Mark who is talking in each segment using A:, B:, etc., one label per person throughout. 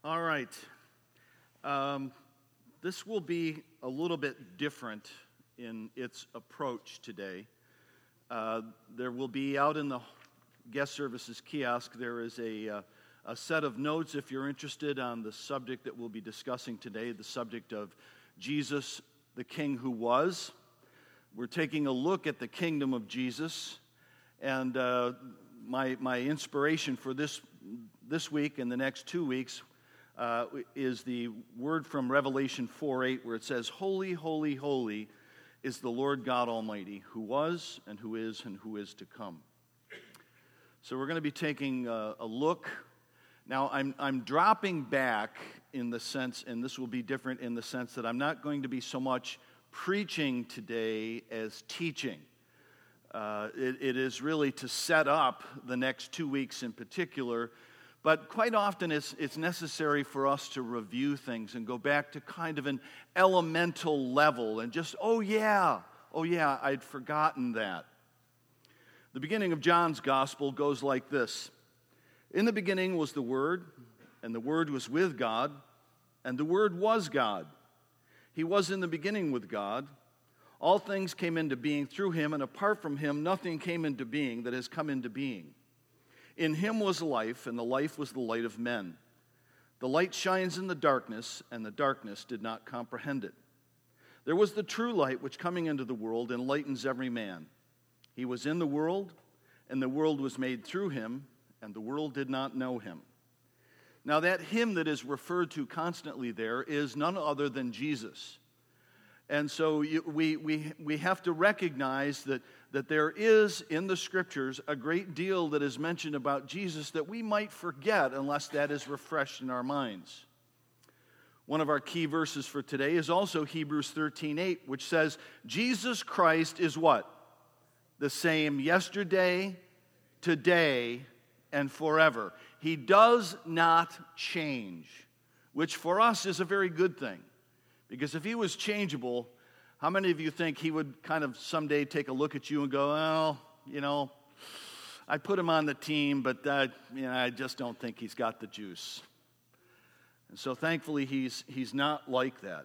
A: All right. This will be a little bit different in its approach today. There will be out in the guest services kiosk, there is a set of notes if you're interested on the subject that we'll be discussing today, the subject of Jesus, the King who was. We're taking a look at the kingdom of Jesus, and my inspiration for this week and the next 2 weeks is the word from Revelation 4:8, where it says, "Holy, holy, holy is the Lord God Almighty, who was and who is to come." So we're going to be taking a look. Now I'm dropping back in the sense, and this will be different in the sense that I'm not going to be so much preaching today as teaching. It is really to set up the next 2 weeks in particular. But quite often it's necessary for us to review things and go back to kind of an elemental level and just, oh yeah, I'd forgotten that. The beginning of John's gospel goes like this. In the beginning was the Word, and the Word was with God, and the Word was God. He was in the beginning with God. All things came into being through him, and apart from him nothing came into being that has come into being. In him was life, and the life was the light of men. The light shines in the darkness, and the darkness did not comprehend it. There was the true light which coming into the world enlightens every man. He was in the world, and the world was made through him, and the world did not know him. Now that him that is referred to constantly there is none other than Jesus. And so we have to recognize that there is in the Scriptures a great deal that is mentioned about Jesus that we might forget unless that is refreshed in our minds. One of our key verses for today is also Hebrews 13:8, which says, Jesus Christ is what? The same yesterday, today, and forever. He does not change, which for us is a very good thing. Because if he was changeable, how many of you think he would kind of someday take a look at you and go, well, I put him on the team, but I just don't think he's got the juice. And so thankfully he's not like that.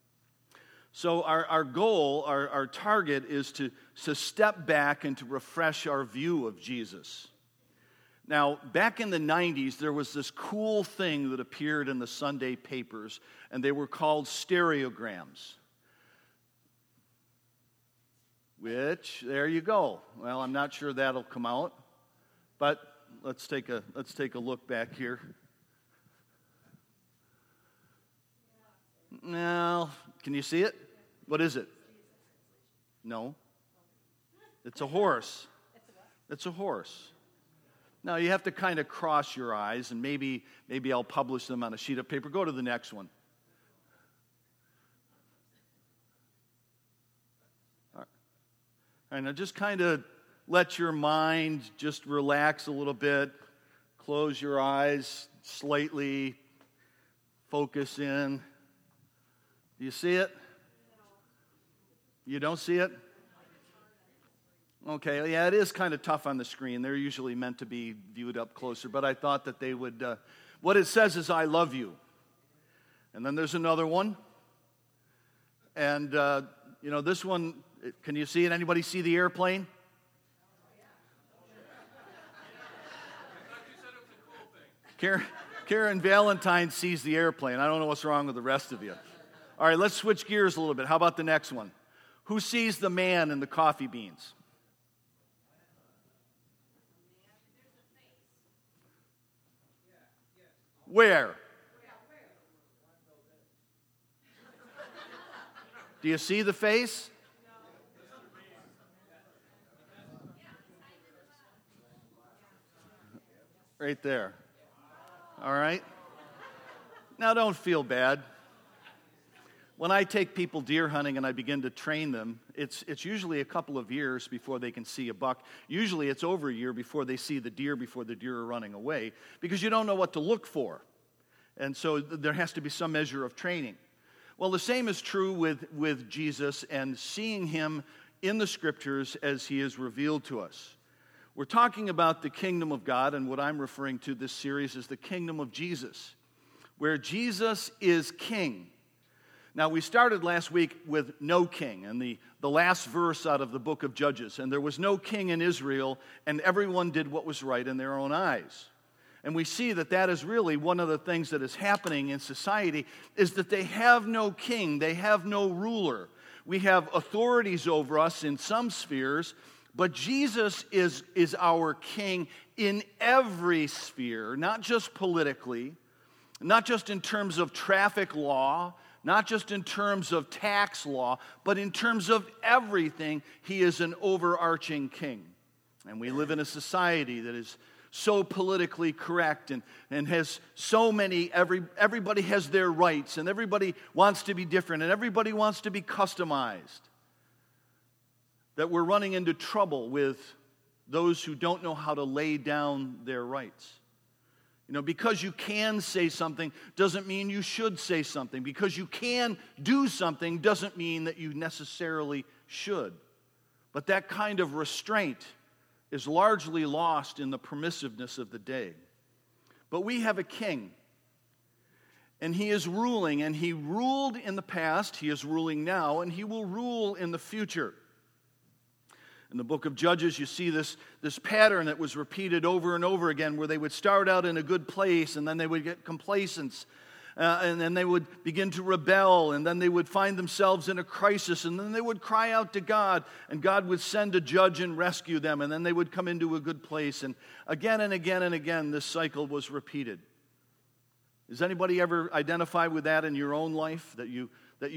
A: So our goal, our target is to step back and to refresh our view of Jesus. Now, back in the 90s, there was this cool thing that appeared in the Sunday papers, and they were called stereograms. Which, there you go. Well, I'm not sure that'll come out, but let's take a look back here. Now, can you see it? What is it? No. It's a horse. It's a horse. Now, you have to kind of cross your eyes, and maybe I'll publish them on a sheet of paper. Go to the next one. All right, now just kind of let your mind just relax a little bit. Close your eyes slightly. Focus in. Do you see it? You don't see it? Okay, yeah, it is kind of tough on the screen. They're usually meant to be viewed up closer, but I thought that they would, what it says is, I love you. And then there's another one. And, this one, can you see it? Anybody see the airplane? Karen Valentine sees the airplane. I don't know what's wrong with the rest of you. All right, let's switch gears a little bit. How about the next one? Who sees the man in the coffee beans? Where? Do you see the face? Right there. All right. Now don't feel bad. When I take people deer hunting and I begin to train them, it's usually a couple of years before they can see a buck. Usually it's over a year before they see the deer are running away, because you don't know what to look for. And so there has to be some measure of training. Well, the same is true with Jesus and seeing him in the Scriptures as he is revealed to us. We're talking about the kingdom of God, and what I'm referring to this series is the kingdom of Jesus. where Jesus is king. Now, we started last week with no king, and the last verse out of the book of Judges. And there was no king in Israel, and everyone did what was right in their own eyes. And we see that that is really one of the things that is happening in society, is that they have no king, they have no ruler. We have authorities over us in some spheres, but Jesus is our king in every sphere, not just politically, not just in terms of traffic law, not just in terms of tax law, but in terms of everything. He is an overarching king. And we live in a society that is so politically correct and has so many, everybody has their rights, and everybody wants to be different, and everybody wants to be customized, that we're running into trouble with those who don't know how to lay down their rights. You know, because you can say something doesn't mean you should say something. Because you can do something doesn't mean that you necessarily should. But that kind of restraint is largely lost in the permissiveness of the day. But we have a king, and he is ruling, and he ruled in the past, he is ruling now, and he will rule in the future. In the book of Judges, you see this pattern that was repeated over and over again, where they would start out in a good place, and then they would get complacent, and then they would begin to rebel, and then they would find themselves in a crisis, and then they would cry out to God, and God would send a judge and rescue them, and then they would come into a good place. And again and again and again, this cycle was repeated. Does anybody ever identify with that in your own life? That you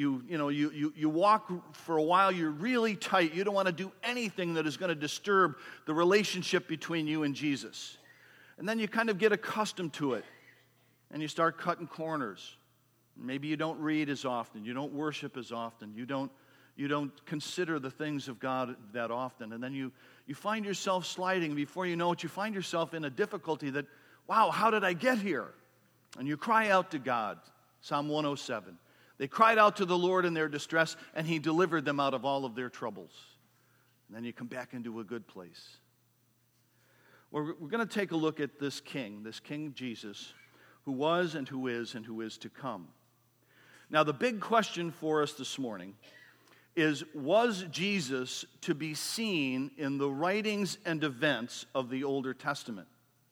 A: walk for a while, you're really tight. You don't want to do anything that is going to disturb the relationship between you and Jesus. And then you kind of get accustomed to it, and you start cutting corners. Maybe you don't read as often, you don't worship as often, you don't consider the things of God that often, and then you find yourself sliding. Before you know it, you find yourself in a difficulty that, wow, how did I get here? And you cry out to God. Psalm 107. They cried out to the Lord in their distress, and he delivered them out of all of their troubles. And then you come back into a good place. We're going to take a look at this King Jesus, who was and who is to come. Now, the big question for us this morning is, was Jesus to be seen in the writings and events of the Older Testament?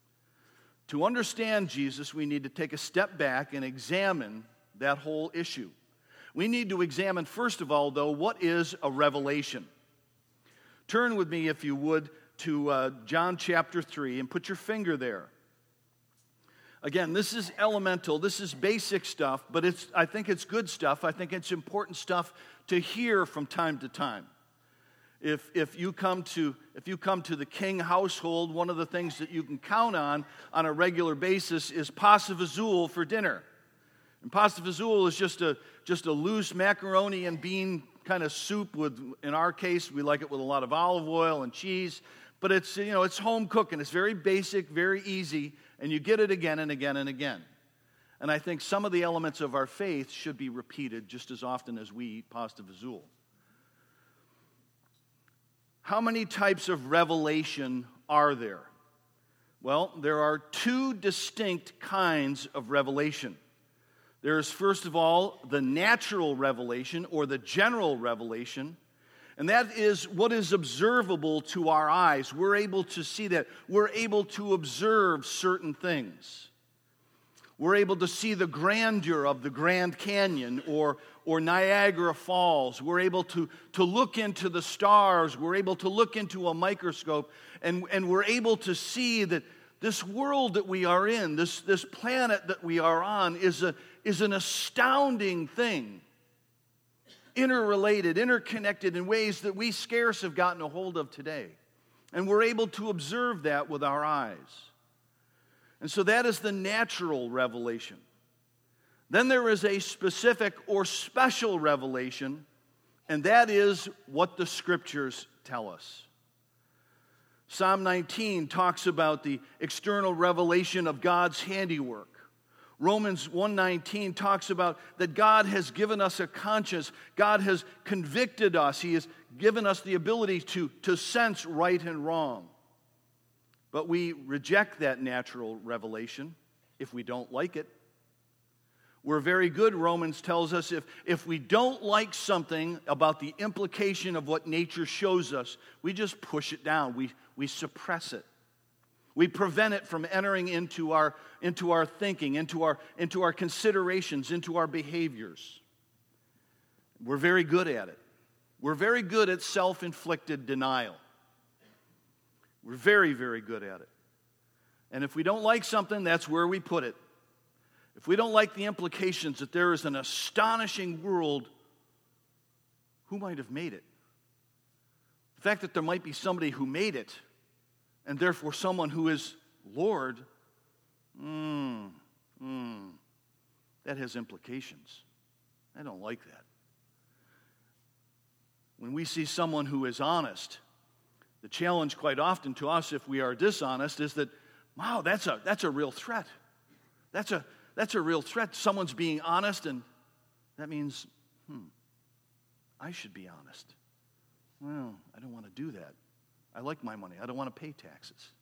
A: To understand Jesus, we need to take a step back and examine that whole issue. We need to examine, first of all, though, what is a revelation? Turn with me, if you would, to John chapter 3 and put your finger there. Again, this is elemental, this is basic stuff, but I think it's good stuff. I think it's important stuff to hear from time to time. If you come to the King household, one of the things that you can count on a regular basis is pasta fazool for dinner. And pasta fazool is just a loose macaroni and bean kind of soup with, in our case, we like it with a lot of olive oil and cheese. But it's home cooking. It's very basic, very easy, and you get it again and again and again. And I think some of the elements of our faith should be repeated just as often as we eat pasta fazool. How many types of revelation are there? Well, there are two distinct kinds of revelation. There is, first of all, the natural revelation or the general revelation, and that is what is observable to our eyes. We're able to see that. We're able to observe certain things. We're able to see the grandeur of the Grand Canyon or Niagara Falls. We're able to look into the stars. We're able to look into a microscope, and we're able to see that this world that we are in, this planet that we are on, is an astounding thing. Interrelated, interconnected in ways that we scarce have gotten a hold of today. And we're able to observe that with our eyes. And so that is the natural revelation. Then there is a specific or special revelation, and that is what the Scriptures tell us. Psalm 19 talks about the external revelation of God's handiwork. Romans 1:19 talks about that God has given us a conscience. God has convicted us. He has given us the ability to sense right and wrong. But we reject that natural revelation if we don't like it. We're very good, Romans tells us, if we don't like something about the implication of what nature shows us, we just push it down. We suppress it. We prevent it from entering into our thinking, into our considerations, into our behaviors. We're very good at it. We're very good at self-inflicted denial. We're very, very good at it. And if we don't like something, that's where we put it. If we don't like the implications that there is an astonishing world, who might have made it? The fact that there might be somebody who made it, and therefore someone who is Lord, that has implications. I don't like that. When we see someone who is honest, the challenge quite often to us, if we are dishonest, is that, wow, that's a real threat. That's a real threat. Someone's being honest, and that means, I should be honest. Well, I don't want to do that. I like my money. I don't want to pay taxes.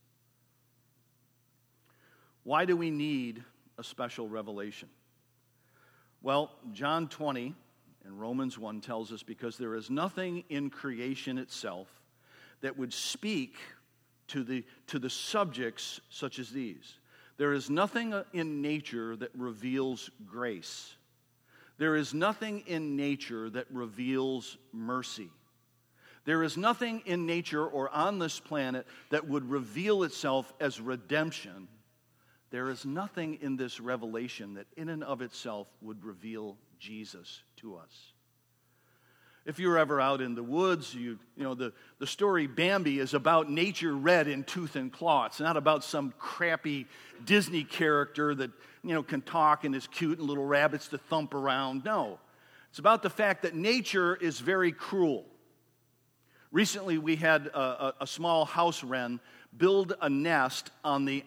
A: Why do we need a special revelation? Well, John 20 and Romans 1 tells us because there is nothing in creation itself that would speak to the subjects such as these. There is nothing in nature that reveals grace. There is nothing in nature that reveals mercy. There is nothing in nature or on this planet that would reveal itself as redemption. There is nothing in this revelation that in and of itself would reveal Jesus to us. If you're ever out in the woods, you know the story Bambi is about nature red in tooth and claw. It's not about some crappy Disney character that can talk and is cute and little rabbits to thump around. No, it's about the fact that nature is very cruel. Recently, we had a small house wren build a nest on the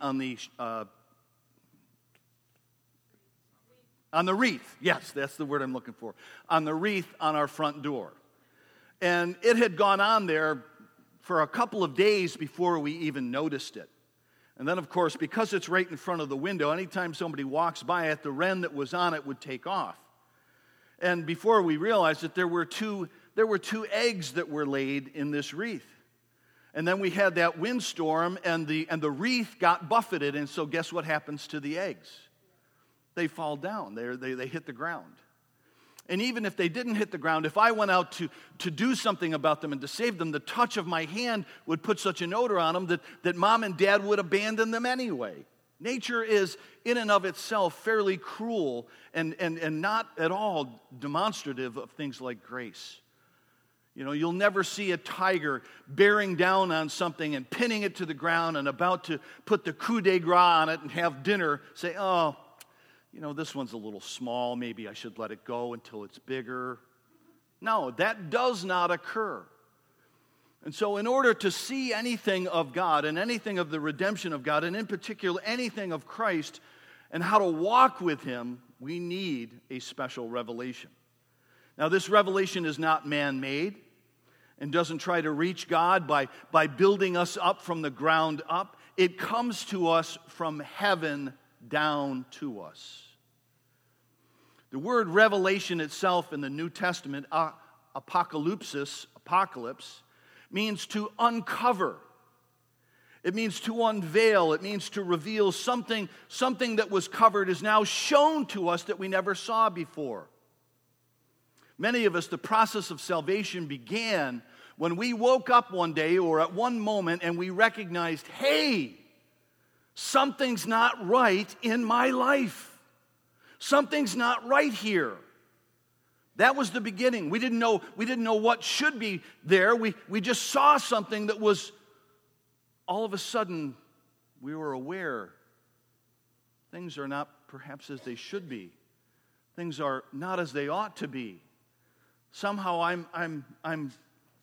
A: wreath. Yes, that's the word I'm looking for. On the wreath on our front door. And it had gone on there for a couple of days before we even noticed it. And then, of course, because it's right in front of the window, anytime somebody walks by it, the wren that was on it would take off. And before we realized it, there were two eggs that were laid in this wreath. And then we had that windstorm, and the wreath got buffeted, and so guess what happens to the eggs? They fall down. They hit the ground. And even if they didn't hit the ground, if I went out to do something about them and to save them, the touch of my hand would put such an odor on them that mom and dad would abandon them anyway. Nature is, in and of itself, fairly cruel and not at all demonstrative of things like grace. You'll never see a tiger bearing down on something and pinning it to the ground and about to put the coup de grace on it and have dinner, say, oh, this one's a little small, maybe I should let it go until it's bigger. No, that does not occur. And so in order to see anything of God and anything of the redemption of God, and in particular anything of Christ and how to walk with Him, we need a special revelation. Now, this revelation is not man-made and doesn't try to reach God by building us up from the ground up. It comes to us from heaven down to us. The word revelation itself in the New Testament, apocalypse, means to uncover. It means to unveil. It means to reveal something that was covered is now shown to us that we never saw before. Many of us, the process of salvation began when we woke up one day or at one moment and we recognized, hey, something's not right in my life. Something's not right here. That was the beginning. We didn't know what should be there. We just saw something that was, all of a sudden, we were aware things are not perhaps as they should be. Things are not as they ought to be. Somehow I'm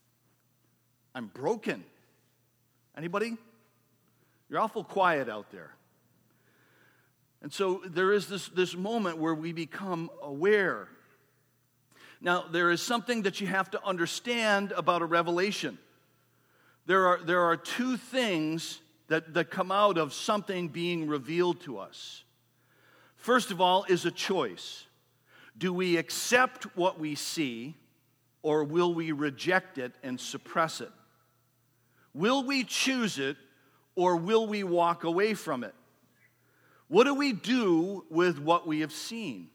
A: broken. Anybody? You're awful quiet out there. And so there is this moment where we become aware. Now, there is something that you have to understand about a revelation. There are two things that come out of something being revealed to us. first of all, is a choice. Do we accept what we see, or will we reject it and suppress it? Will we choose it, or will we walk away from it? What do we do with what we have seen?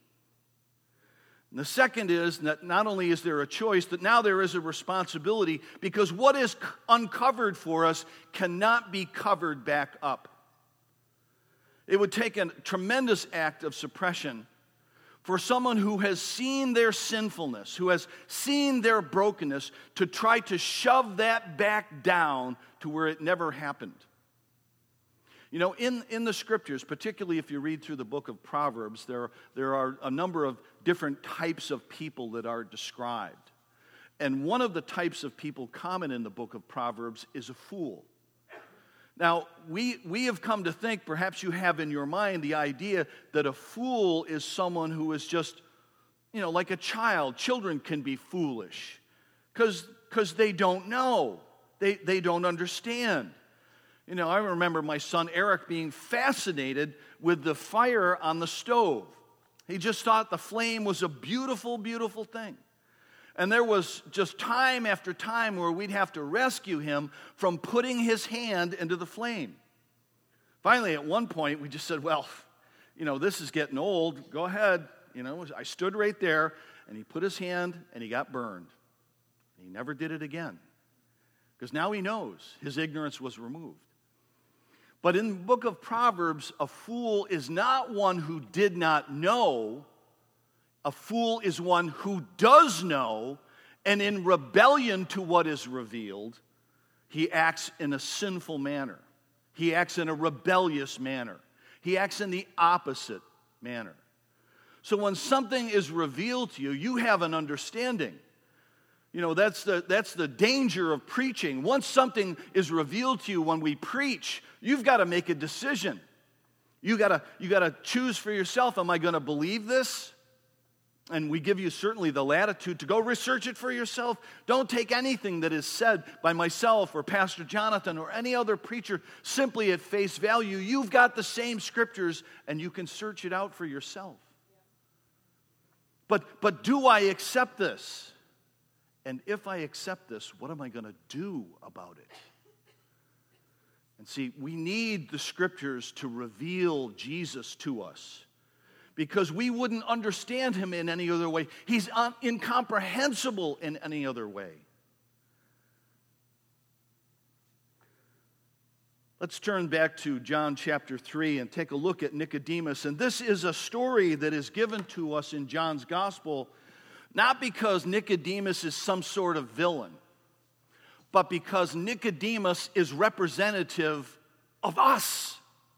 A: And the second is that not only is there a choice, but now there is a responsibility, because what is uncovered for us cannot be covered back up. It would take a tremendous act of suppression for someone who has seen their sinfulness, who has seen their brokenness, to try to shove that back down to where it never happened. You know, in the Scriptures, particularly if you read through the book of Proverbs, there are a number of different types of people that are described. And one of the types of people common in the book of Proverbs is a fool. Now, we have come to think, perhaps you have in your mind, the idea that a fool is someone who is just, like a child. Children can be foolish because they don't know. They don't understand. I remember my son Eric being fascinated with the fire on the stove. He just thought the flame was a beautiful, beautiful thing. And there was just time after time where we'd have to rescue him from putting his hand into the flame. Finally, at one point, we just said, well, this is getting old. Go ahead. I stood right there, and he put his hand, and he got burned. He never did it again. Because now he knows his ignorance was removed. But in the book of Proverbs, a fool is not one who did not know. A fool is one who does know, and in rebellion to what is revealed, he acts in a sinful manner. He acts in a rebellious manner. He acts in the opposite manner. So when something is revealed to you, you have an understanding. That's the danger of preaching. Once something is revealed to you when we preach, you've got to make a decision. You got to choose for yourself, am I going to believe this? And we give you certainly the latitude to go research it for yourself. Don't take anything that is said by myself or Pastor Jonathan or any other preacher simply at face value. You've got the same scriptures, and you can search it out for yourself. But do I accept this? And if I accept this, what am I going to do about it? And see, we need the scriptures to reveal Jesus to us, because we wouldn't understand him in any other way. He's incomprehensible in any other way. Let's turn back to John chapter 3 and take a look at Nicodemus. And this is a story that is given to us in John's gospel, not because Nicodemus is some sort of villain, but because Nicodemus is representative of us,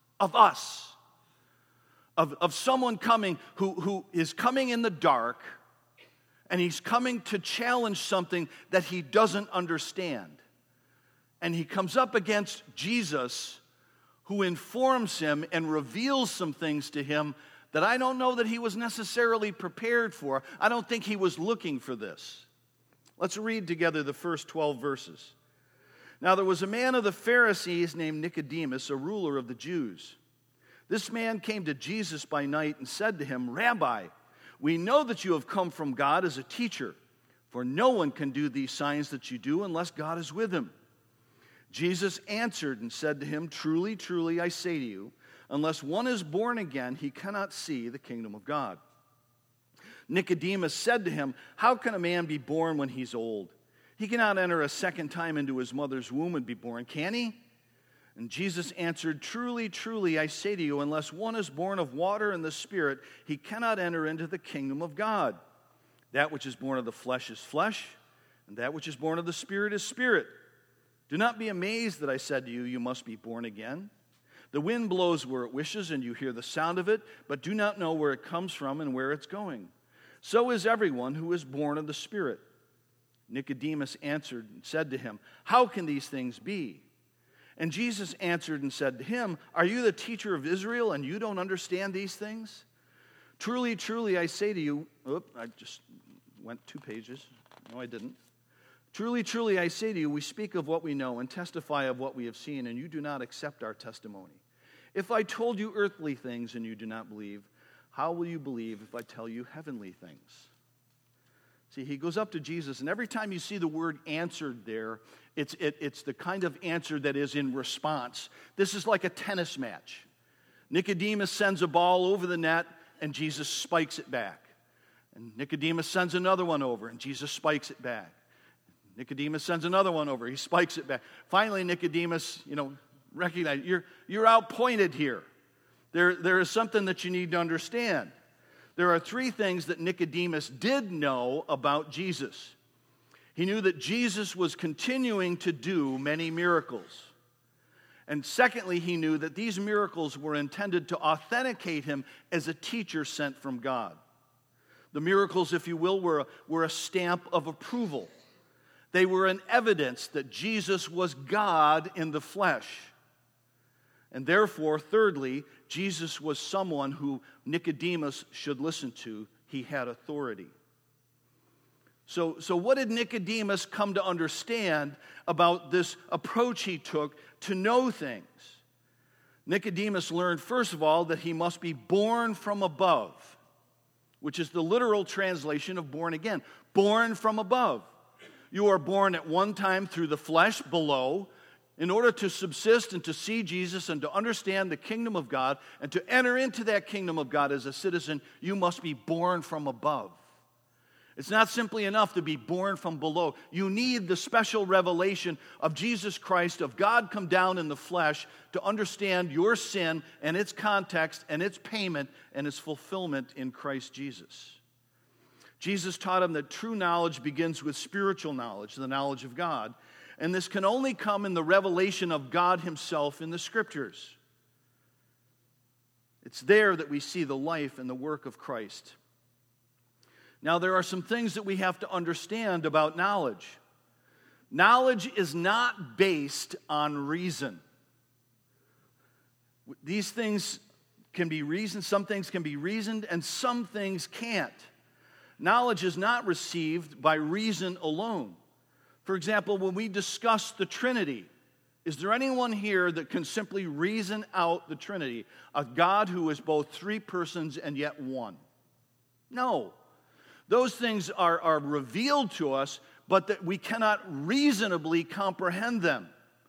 A: of someone coming who is coming in the dark, and he's coming to challenge something that he doesn't understand. And he comes up against Jesus, who informs him and reveals some things to him that I don't know that he was necessarily prepared for. I don't think he was looking for this. Let's read together the first 12 verses. Now there was a man of the Pharisees named Nicodemus, a ruler of the Jews. This man came to Jesus by night and said to him, Rabbi, we know that you have come from God as a teacher, for no one can do these signs that you do unless God is with him. Jesus answered and said to him, Truly, truly, I say to you, unless one is born again, he cannot see the kingdom of God. Nicodemus said to him, How can a man be born when he's old? He cannot enter a second time into his mother's womb and be born, can he? And Jesus answered, Truly, truly, I say to you, unless one is born of water and the Spirit, he cannot enter into the kingdom of God. That which is born of the flesh is flesh, and that which is born of the Spirit is spirit. Do not be amazed that I said to you, you must be born again. The wind blows where it wishes, and you hear the sound of it, but do not know where it comes from and where it's going. So is everyone who is born of the Spirit. Nicodemus answered and said to him, How can these things be? And Jesus answered and said to him, Are you the teacher of Israel, and you don't understand these things? Truly, truly, I say to you, I just went 2 pages. No, I didn't. Truly, truly, I say to you, we speak of what we know and testify of what we have seen, and you do not accept our testimony. If I told you earthly things and you do not believe, how will you believe if I tell you heavenly things? See, he goes up to Jesus, and every time you see the word answered there, it's the kind of answer that is in response. This is like a tennis match. Nicodemus sends a ball over the net, and Jesus spikes it back. And Nicodemus sends another one over, and Jesus spikes it back. Nicodemus sends another one over, he spikes it back. Finally, Nicodemus, recognize you're outpointed here. There is something that you need to understand. There are three things that Nicodemus did know about Jesus. He knew that Jesus was continuing to do many miracles. And secondly, he knew that these miracles were intended to authenticate him as a teacher sent from God. The miracles, if you will, were a stamp of approval. They were an evidence that Jesus was God in the flesh. And therefore, thirdly, Jesus was someone who Nicodemus should listen to. He had authority. So what did Nicodemus come to understand about this approach he took to know things? Nicodemus learned, first of all, that he must be born from above, which is the literal translation of born again. Born from above. You are born at one time through the flesh below. In order to subsist and to see Jesus and to understand the kingdom of God and to enter into that kingdom of God as a citizen, you must be born from above. It's not simply enough to be born from below. You need the special revelation of Jesus Christ, of God come down in the flesh, to understand your sin and its context and its payment and its fulfillment in Christ Jesus. Jesus taught him that true knowledge begins with spiritual knowledge, the knowledge of God. And this can only come in the revelation of God himself in the Scriptures. It's there that we see the life and the work of Christ. Now, there are some things that we have to understand about knowledge. Knowledge is not based on reason. These things can be reasoned, some things can be reasoned, and some things can't. Knowledge is not received by reason alone. For example, when we discuss the Trinity, is there anyone here that can simply reason out the Trinity? A God who is both three persons and yet one? No. Those things are revealed to us, but that we cannot reasonably comprehend them.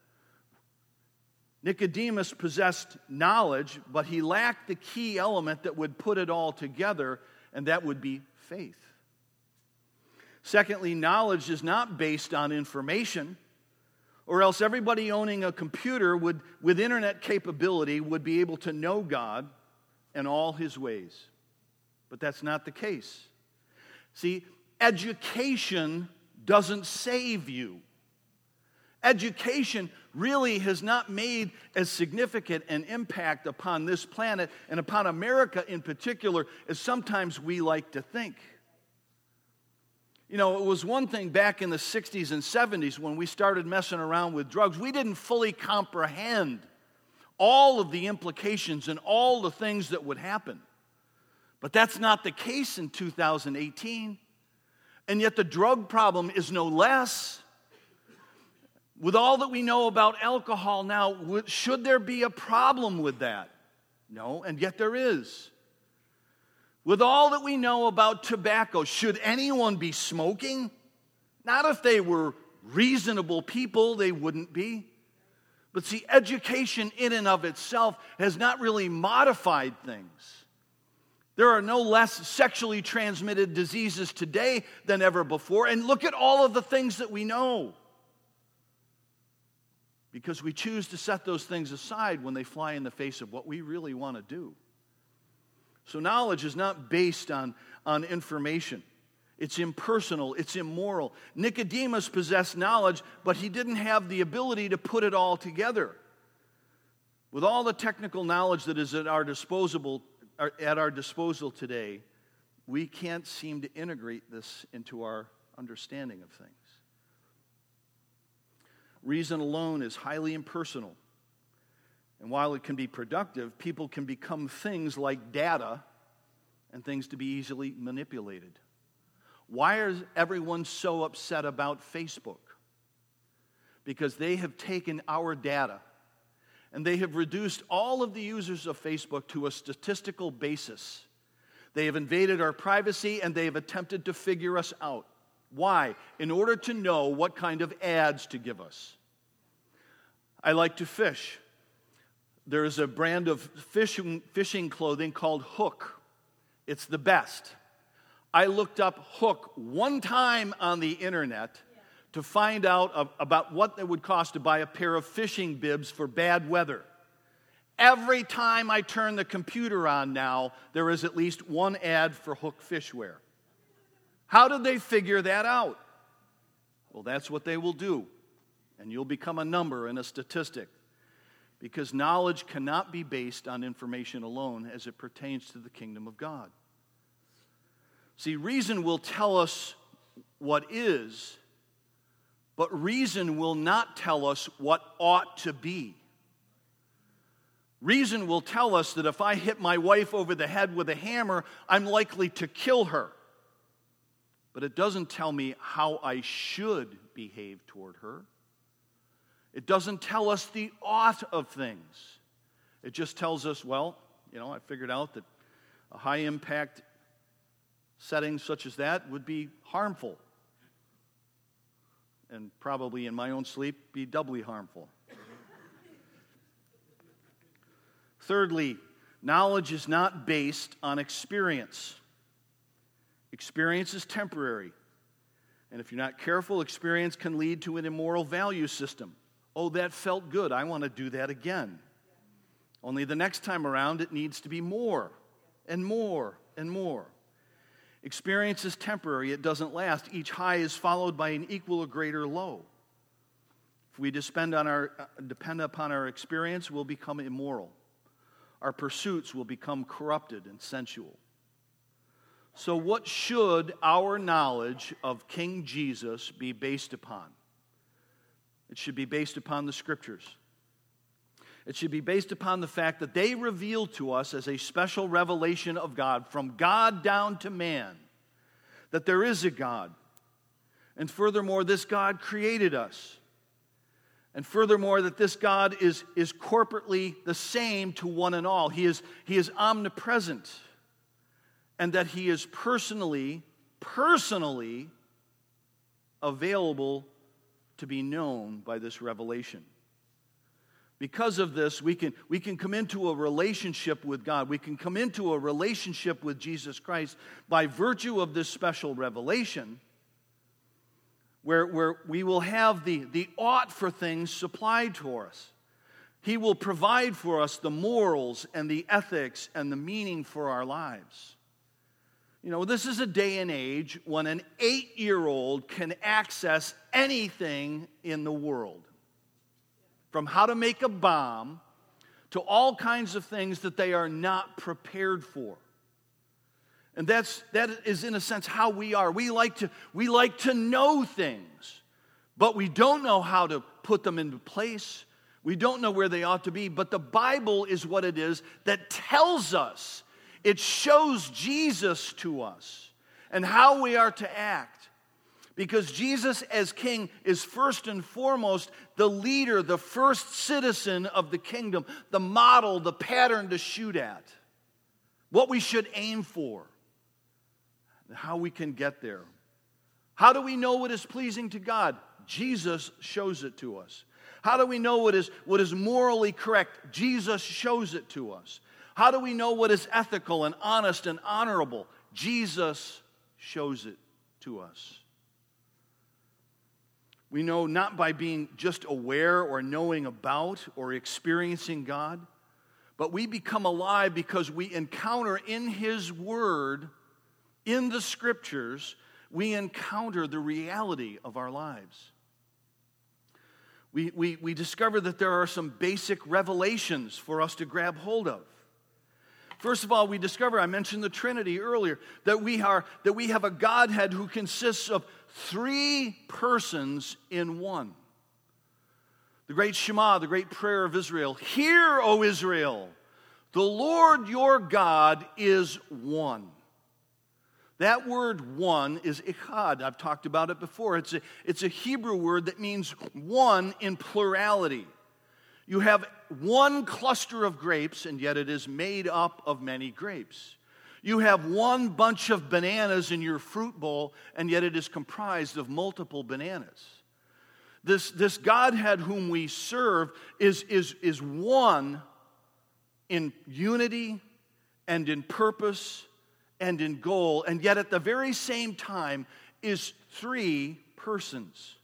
A: Nicodemus possessed knowledge, but he lacked the key element that would put it all together, and that would be faith. Secondly, knowledge is not based on information, or else everybody owning a computer with internet capability would be able to know God and all his ways. But that's not the case. See, education doesn't save you. Education really has not made as significant an impact upon this planet and upon America in particular as sometimes we like to think. It was one thing back in the 60s and 70s when we started messing around with drugs. We didn't fully comprehend all of the implications and all the things that would happen. But that's not the case in 2018. And yet the drug problem is no less. With all that we know about alcohol now, should there be a problem with that? No, and yet there is. With all that we know about tobacco, should anyone be smoking? Not if they were reasonable people, they wouldn't be. But see, education in and of itself has not really modified things. There are no less sexually transmitted diseases today than ever before. And look at all of the things that we know. Because we choose to set those things aside when they fly in the face of what we really want to do. So knowledge is not based on information. It's impersonal. It's immoral. Nicodemus possessed knowledge, but he didn't have the ability to put it all together. With all the technical knowledge that is at our disposal today, we can't seem to integrate this into our understanding of things. Reason alone is highly impersonal. And while it can be productive, people can become things like data and things to be easily manipulated. Why is everyone so upset about Facebook? Because they have taken our data and they have reduced all of the users of Facebook to a statistical basis. They have invaded our privacy, and they have attempted to figure us out. Why? In order to know what kind of ads to give us. I like to fish. There is a brand of fishing clothing called Hook. It's the best. I looked up Hook one time on the internet to find out about what it would cost to buy a pair of fishing bibs for bad weather. Every time I turn the computer on now, there is at least one ad for Hook fishwear. How did they figure that out? Well, that's what they will do. And you'll become a number and a statistic. Because knowledge cannot be based on information alone as it pertains to the kingdom of God. See, reason will tell us what is, but reason will not tell us what ought to be. Reason will tell us that if I hit my wife over the head with a hammer, I'm likely to kill her. But it doesn't tell me how I should behave toward her. It doesn't tell us the ought of things. It just tells us, well, I figured out that a high-impact setting such as that would be harmful. And probably in my own sleep, be doubly harmful. Thirdly, knowledge is not based on experience. Experience is temporary. And if you're not careful, experience can lead to an immoral value system. Oh, that felt good. I want to do that again. Only the next time around, it needs to be more and more and more. Experience is temporary. It doesn't last. Each high is followed by an equal or greater low. If we depend upon our experience, we'll become immoral. Our pursuits will become corrupted and sensual. So what should our knowledge of King Jesus be based upon? It should be based upon the Scriptures. It should be based upon the fact that they reveal to us as a special revelation of God, from God down to man, that there is a God. And furthermore, this God created us. And furthermore, that this God is corporately the same to one and all. He is omnipresent. And that He is personally available to be known by this revelation. Because of this, we can come into a relationship with God. We can come into a relationship with Jesus Christ by virtue of this special revelation, where we will have the ought for things supplied to us. He will provide for us the morals and the ethics and the meaning for our lives. This is a day and age when an 8-year-old can access anything in the world. From how to make a bomb to all kinds of things that they are not prepared for. And that is in a sense how we are. We like to know things, but we don't know how to put them into place. We don't know where they ought to be. But the Bible is what it is that tells us. It shows Jesus to us and how we are to act. Because Jesus as King is first and foremost the leader, the first citizen of the kingdom, the model, the pattern to shoot at. What we should aim for. And how we can get there. How do we know what is pleasing to God? Jesus shows it to us. How do we know what is morally correct? Jesus shows it to us. How do we know what is ethical and honest and honorable? Jesus shows it to us. We know not by being just aware or knowing about or experiencing God, but we become alive because we encounter in His Word, in the Scriptures, we encounter the reality of our lives. We discover that there are some basic revelations for us to grab hold of. First of all, we discover, I mentioned the Trinity earlier, that we have a Godhead who consists of 3 persons in one. The great Shema, the great prayer of Israel. Hear, O Israel, the Lord your God is one. That word one is echad. I've talked about it before. It's a Hebrew word that means one in plurality. You have one cluster of grapes, and yet it is made up of many grapes. You have one bunch of bananas in your fruit bowl, and yet it is comprised of multiple bananas. This Godhead whom we serve is one in unity and in purpose and in goal, and yet at the very same time is three persons.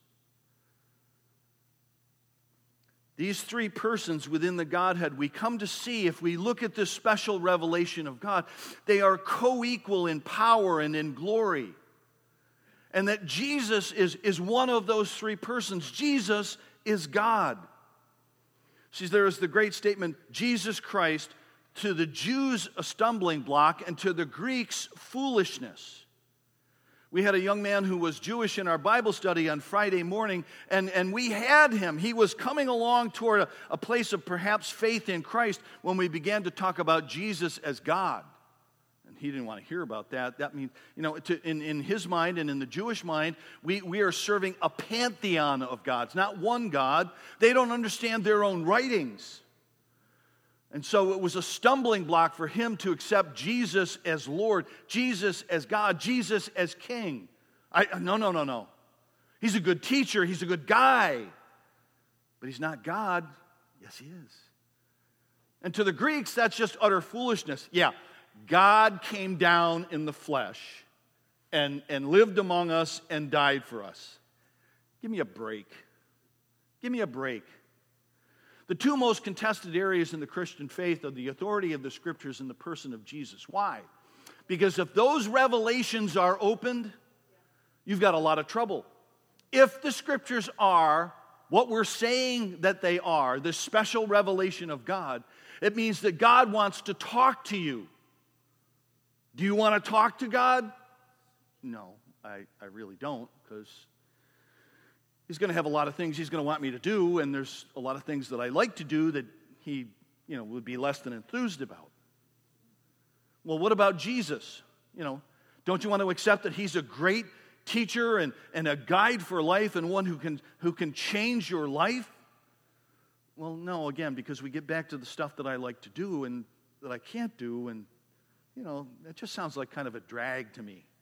A: These three persons within the Godhead, we come to see, if we look at this special revelation of God, they are co-equal in power and in glory. And that Jesus is one of those three persons. Jesus is God. See, there is the great statement, Jesus Christ, to the Jews a stumbling block, and to the Greeks foolishness. We had a young man who was Jewish in our Bible study on Friday morning, and we had him. He was coming along toward a place of perhaps faith in Christ when we began to talk about Jesus as God. And he didn't want to hear about that. That means, in his mind and in the Jewish mind, we are serving a pantheon of gods, not one God. They don't understand their own writings. And so it was a stumbling block for him to accept Jesus as Lord, Jesus as God, Jesus as King. No. He's a good teacher. He's a good guy. But he's not God. Yes, he is. And to the Greeks, that's just utter foolishness. Yeah, God came down in the flesh and lived among us and died for us. Give me a break. Give me a break. The two most contested areas in the Christian faith are the authority of the Scriptures and the person of Jesus. Why? Because if those revelations are opened, you've got a lot of trouble. If the Scriptures are what we're saying that they are, this special revelation of God, it means that God wants to talk to you. Do you want to talk to God? No, I really don't, because He's going to have a lot of things He's going to want me to do, and there's a lot of things that I like to do that He, would be less than enthused about. Well, what about Jesus? Don't you want to accept that He's a great teacher and a guide for life and one who can change your life? Well, no, again, because we get back to the stuff that I like to do and that I can't do, and, that just sounds like kind of a drag to me.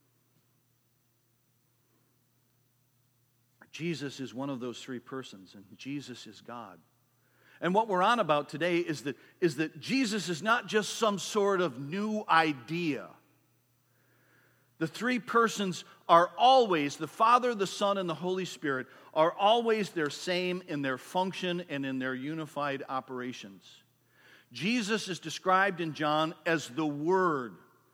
A: Jesus is one of those three persons, and Jesus is God. And what we're on about today is that Jesus is not just some sort of new idea. The three persons are always, the Father, the Son, and the Holy Spirit, are always their same in their function and in their unified operations. Jesus is described in John as the Word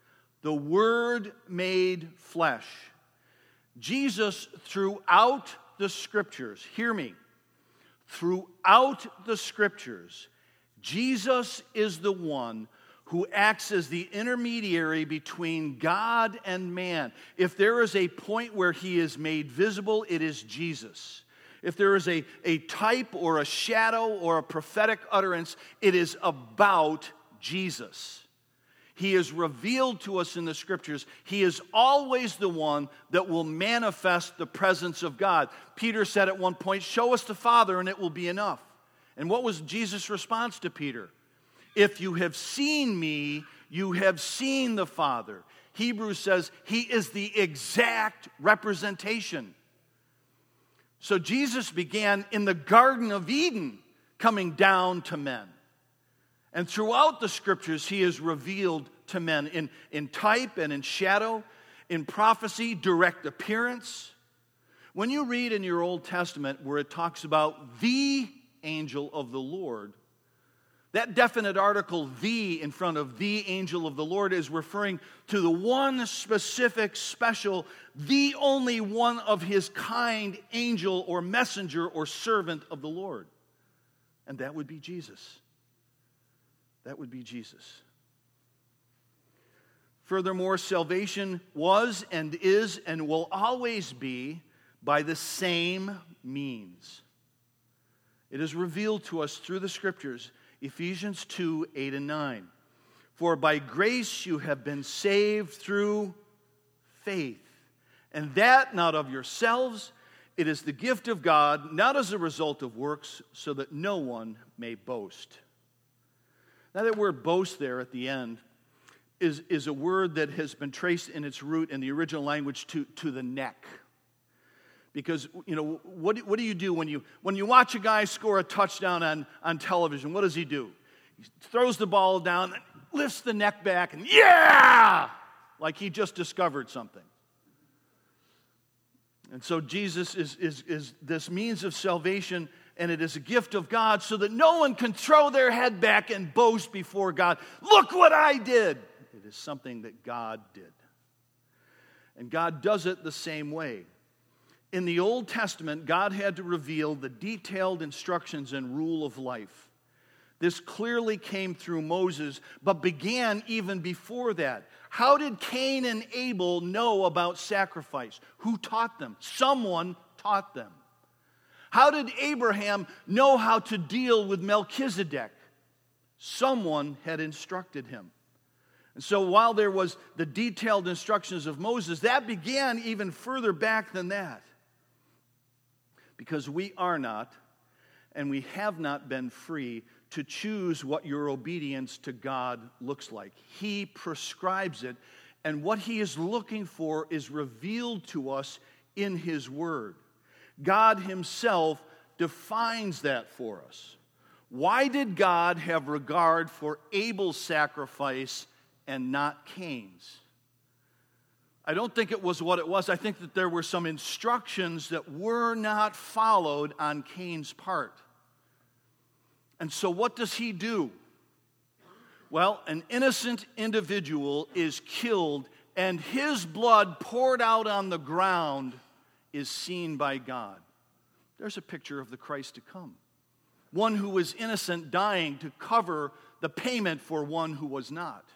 A: made flesh. Jesus, throughout the Scriptures, hear me, throughout the Scriptures, Jesus is the one who acts as the intermediary between God and man. If there is a point where He is made visible, it is Jesus. If there is a type or a shadow or a prophetic utterance, it is about Jesus. He is revealed to us in the Scriptures. He is always the one that will manifest the presence of God. Peter said at one point, "Show us the Father and it will be enough." And what was Jesus' response to Peter? "If you have seen me, you have seen the Father." Hebrews says He is the exact representation. So Jesus began in the Garden of Eden, coming down to men. And throughout the Scriptures, He is revealed to men in type and in shadow, in prophecy, direct appearance. When you read in your Old Testament where it talks about the angel of the Lord, that definite article, the, in front of the angel of the Lord, is referring to the one specific, special, the only one of His kind angel or messenger or servant of the Lord. And that would be Jesus. That would be Jesus. Furthermore, salvation was and is and will always be by the same means. It is revealed to us through the Scriptures, Ephesians 2, 8 and 9. For by grace you have been saved through faith, and that not of yourselves, it is the gift of God, not as a result of works, so that no one may boast. Now that word boast there at the end is a word that has been traced in its root in the original language to the neck. Because, what do you do when you watch a guy score a touchdown on television? What does he do? He throws the ball down, and lifts the neck back, and yeah! Like he just discovered something. And so Jesus is this means of salvation, and it is a gift of God so that no one can throw their head back and boast before God. Look what I did! It is something that God did. And God does it the same way. In the Old Testament, God had to reveal the detailed instructions and rule of life. This clearly came through Moses, but began even before that. How did Cain and Abel know about sacrifice? Who taught them? Someone taught them. How did Abraham know how to deal with Melchizedek? Someone had instructed him. And so while there was the detailed instructions of Moses, that began even further back than that. Because we are not, and we have not been free to choose what your obedience to God looks like. He prescribes it, and what He is looking for is revealed to us in His Word. God Himself defines that for us. Why did God have regard for Abel's sacrifice and not Cain's? I don't think it was what it was. I think that there were some instructions that were not followed on Cain's part. And so what does he do? Well, an innocent individual is killed, and his blood poured out on the ground is seen by God. There's a picture of the Christ to come. One who was innocent dying to cover the payment for one who was not.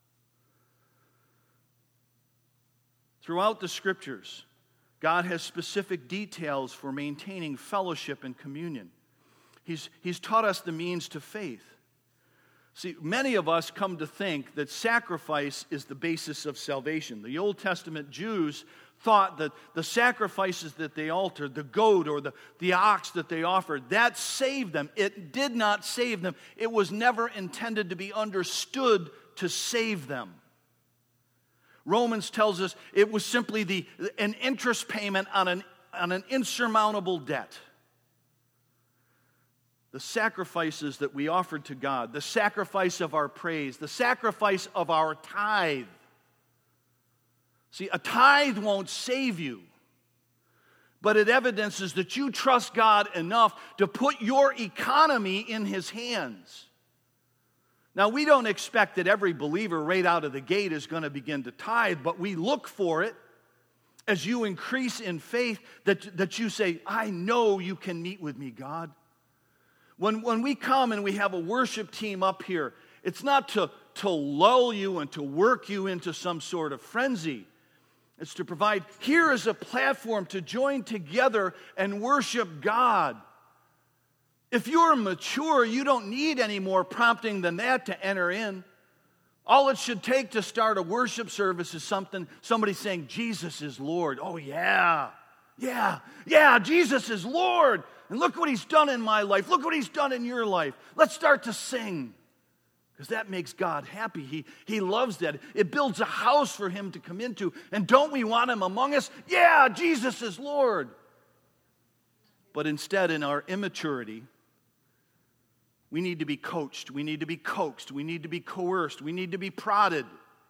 A: Throughout the Scriptures, God has specific details for maintaining fellowship and communion. He's taught us the means to faith. See, many of us come to think that sacrifice is the basis of salvation. The Old Testament Jews thought that the sacrifices that they altered, the goat or the ox that they offered, that saved them. It did not save them. It was never intended to be understood to save them. Romans tells us it was simply an interest payment on an insurmountable debt. The sacrifices that we offered to God, the sacrifice of our praise, the sacrifice of our tithe. See, a tithe won't save you, but it evidences that you trust God enough to put your economy in His hands. Now, we don't expect that every believer right out of the gate is going to begin to tithe, but we look for it as you increase in faith that you say, I know you can meet with me, God. When we come and we have a worship team up here, it's not to lull you and to work you into some sort of frenzy. It's to provide, here is a platform to join together and worship God. If you're mature, you don't need any more prompting than that to enter in. All it should take to start a worship service is somebody saying, Jesus is Lord. Oh, yeah, Jesus is Lord. And look what He's done in my life. Look what He's done in your life. Let's start to sing. Because that makes God happy. He loves that. It builds a house for Him to come into. And don't we want Him among us? Yeah, Jesus is Lord. But instead, in our immaturity, we need to be coached. We need to be coaxed. We need to be coerced. We need to be prodded.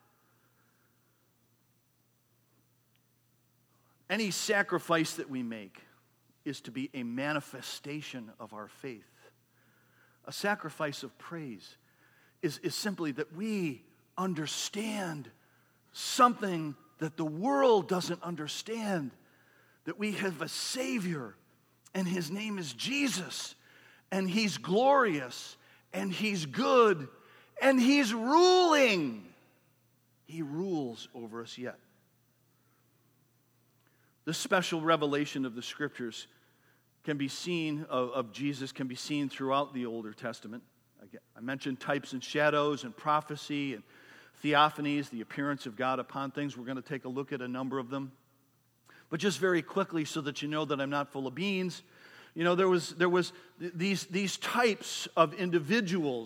A: Any sacrifice that we make is to be a manifestation of our faith. A sacrifice of praise is simply that we understand something that the world doesn't understand. That we have a Savior, and His name is Jesus, and He's glorious, and He's good, and He's ruling. He rules over us yet. This special revelation of the Scriptures can be seen, of Jesus, can be seen throughout the Older Testament. I mentioned types and shadows and prophecy and theophanies, the appearance of God upon things. We're going to take a look at a number of them. But just very quickly, so that you know that I'm not full of beans, there was these types of individuals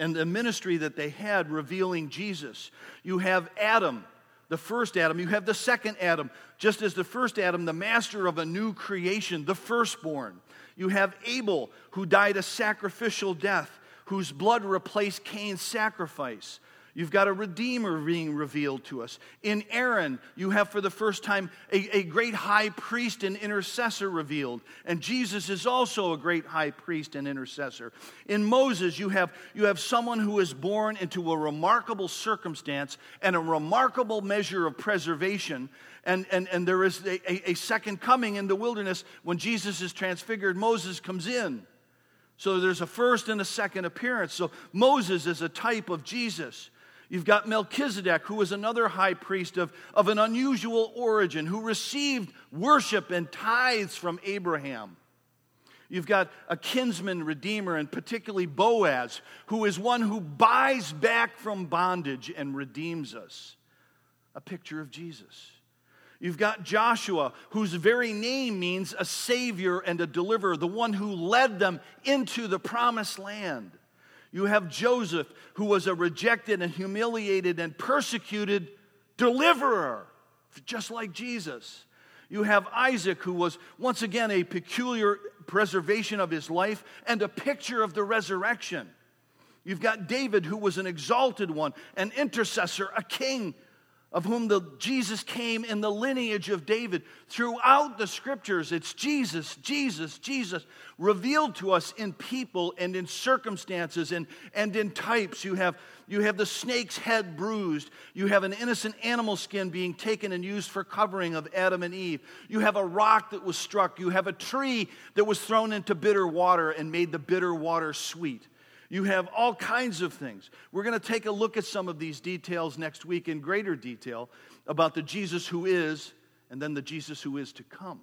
A: and the ministry that they had revealing Jesus. You have Adam, the first Adam. You have the second Adam. Just as the first Adam, the master of a new creation, the firstborn. You have Abel, who died a sacrificial death, whose blood replaced Cain's sacrifice. You've got a Redeemer being revealed to us. In Aaron, you have for the first time a great high priest and intercessor revealed. And Jesus is also a great high priest and intercessor. In Moses, you have someone who is born into a remarkable circumstance and a remarkable measure of preservation. And there is a second coming in the wilderness when Jesus is transfigured. Moses comes in. So there's a first and a second appearance. So Moses is a type of Jesus. You've got Melchizedek, who was another high priest of an unusual origin, who received worship and tithes from Abraham. You've got a kinsman redeemer, and particularly Boaz, who is one who buys back from bondage and redeems us. A picture of Jesus. You've got Joshua, whose very name means a savior and a deliverer, the one who led them into the promised land. You have Joseph, who was a rejected and humiliated and persecuted deliverer, just like Jesus. You have Isaac, who was once again a peculiar preservation of his life and a picture of the resurrection. You've got David, who was an exalted one, an intercessor, a king, of whom Jesus came in the lineage of David. Throughout the Scriptures, it's Jesus, Jesus, Jesus, revealed to us in people and in circumstances and in types. You have the snake's head bruised. You have an innocent animal skin being taken and used for covering of Adam and Eve. You have a rock that was struck. You have a tree that was thrown into bitter water and made the bitter water sweet. You have all kinds of things. We're going to take a look at some of these details next week in greater detail about the Jesus who is and then the Jesus who is to come.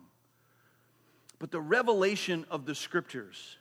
A: But the revelation of the Scriptures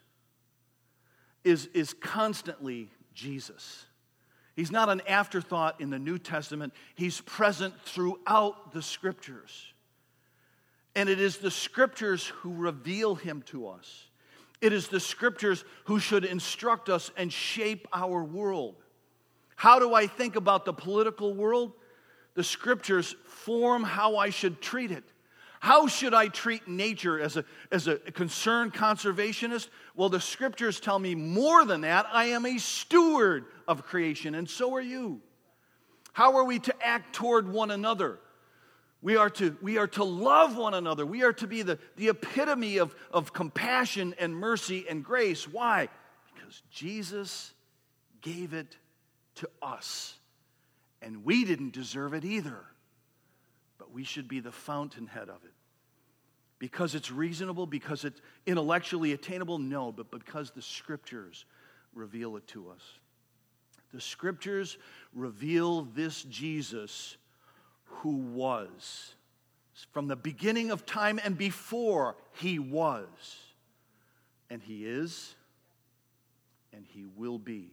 A: is constantly Jesus. He's not an afterthought in the New Testament. He's present throughout the Scriptures. And it is the Scriptures who reveal him to us. It is the Scriptures who should instruct us and shape our world. How do I think about the political world? The Scriptures form how I should treat it. How should I treat nature as a concerned conservationist? Well, the Scriptures tell me more than that. I am a steward of creation, and so are you. How are we to act toward one another? We are to love one another. We are to be the epitome of compassion and mercy and grace. Why? Because Jesus gave it to us. And we didn't deserve it either. But we should be the fountainhead of it. Because it's reasonable, because it's intellectually attainable? No, but because the Scriptures reveal it to us. The Scriptures reveal this Jesus who was, from the beginning of time and before he was, and he is, and he will be.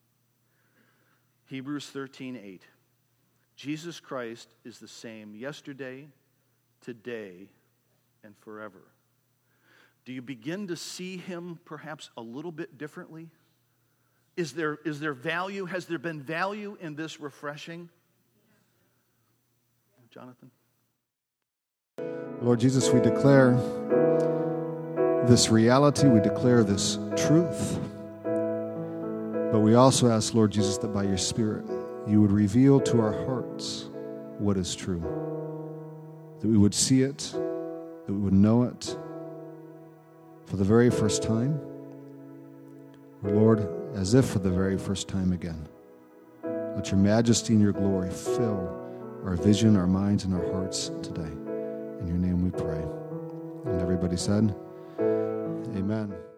A: Hebrews 13:8. Jesus Christ is the same yesterday, today, and forever. Do you begin to see him perhaps a little bit differently? Is there value? Has there been value in this refreshing? Jonathan?
B: Lord Jesus, we declare this reality, we declare this truth, but we also ask, Lord Jesus, that by your Spirit, you would reveal to our hearts what is true, that we would see it, that we would know it for the very first time, or Lord, as if for the very first time again. Let your majesty and your glory fill our vision, our minds, and our hearts today. In your name we pray. And everybody said, amen.